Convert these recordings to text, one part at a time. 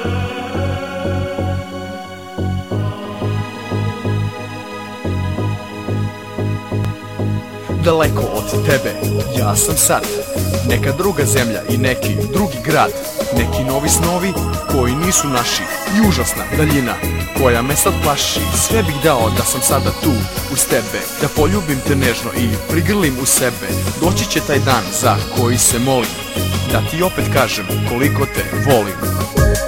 Daleko od tebe, ja sam sad neka druga zemlja i neki drugi grad, neki novi snovi koji nisu naši i užasna daljina koja me sad plaši. Sve bih dao da sam sada tu uz tebe, da poljubim te nežno i prigrlim u sebe. Doći će taj dan za koji se molim, da ti opet kažem koliko te volim.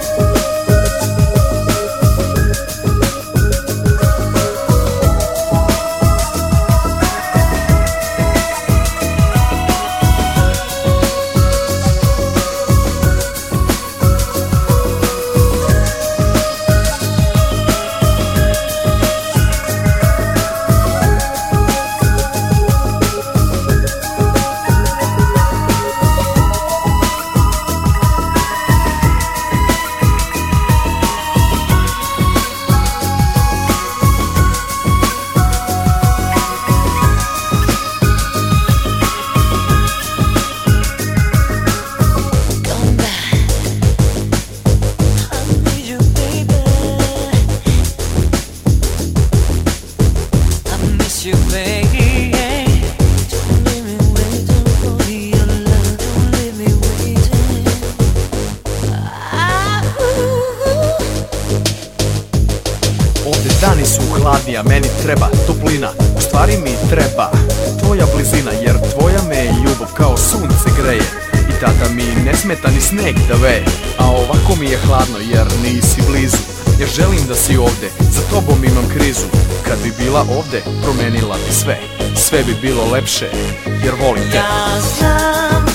Dani su hladni, a meni treba toplina. U stvari mi treba tvoja blizina, jer tvoja me ljubav kao sunce greje i tada mi ne smeta ni sneg da veje. A ovako mi je hladno jer nisi blizu, jer želim da si ovde, za tobom imam krizu. Kad bi bila ovde, promenila bi sve, sve bi bilo lepše, jer volim te. Ja znam